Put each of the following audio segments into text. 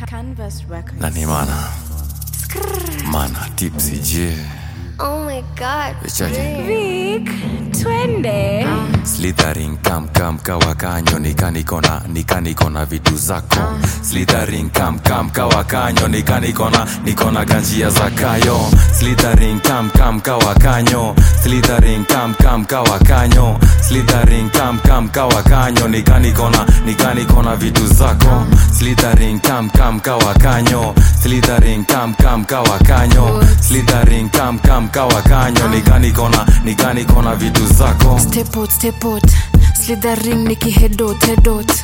Canvas Records. Nani mana tipsy J. Oh my god. Vic, twende. Slithering kam kawa kanyo nikana vitu zako. Slithering kam kawa kanyo nikona ganjia zakayo. Slithering kam kawa kanyo. Slithering kam kawa kanyo. Slithering kam kawa kanyo nikana vitu zako. Slithering kam kawa kanyo. Slithering kam kawa kanyo. Slithering kam kawa kanyo nikana vitu zako. Step out Slithering niki head out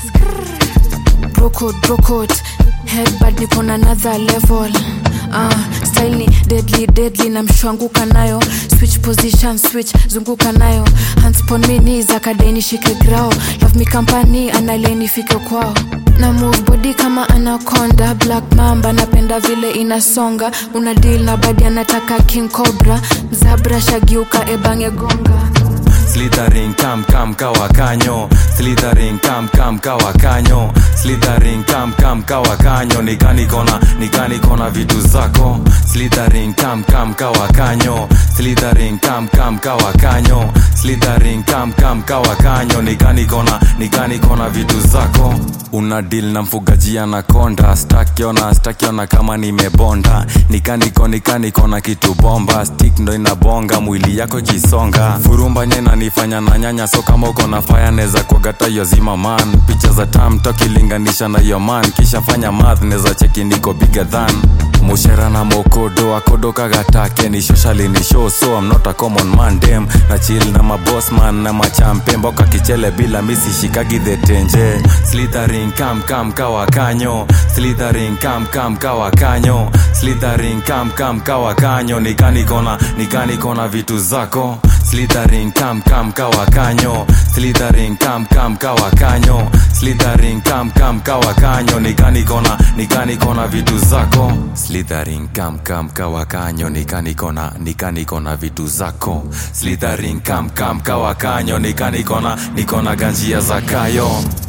Broke out Headbad nipo on another level. Style ni deadly na mshwanguka nayo. Switch position, zunguka nayo. Hands upon me knees, akadeni shike grao. Love me company, analeni fike kwao. Na move body kama anaconda. Black mamba, napenda vile inasonga. Una deal na body anataka king cobra. Zabra shagiuka ebange gonga. Slithering kam kawa kanyo. Slithering kam kawa kanyo. Slithering kam kawa kanyo nikana vitu zako. Slithering kam kawa kanyo. Slithering kam kawa kanyo. Slithering kam kawa kanyo nikana vitu zako. Una deal na mfugaji anakonda. Stakiona kama nimebonda. Nikana kitu bomba. Stick ndo inabonga mwili yako jisonga. Furumba nyena nifanya na nyanya, so kama uko na fire neza kuagata yo zima man. Picha za tam tokilinganisha na yo man. Kisha fanya math neza cheki niko bigger than. Mushera na mokodo akodo kagatake ni socially ni show, so I'm not a common man dem. Na chill na maboss man na machampe mboka kichele bila misi shikagi the tenje. Slithering kam kawa kanyo. Slithering kam kawa kanyo. Slithering kam kawa kanyo nikana vitu zako. Slithering kam kawa kanyo. Slithering kam kawa kanyo. Slithering kam kawa kanyo nikana vitu zako. Slithering kam kawa kanyo nikana vitu zako. Slithering kam kawa kanyo nikana ganjia zakayo.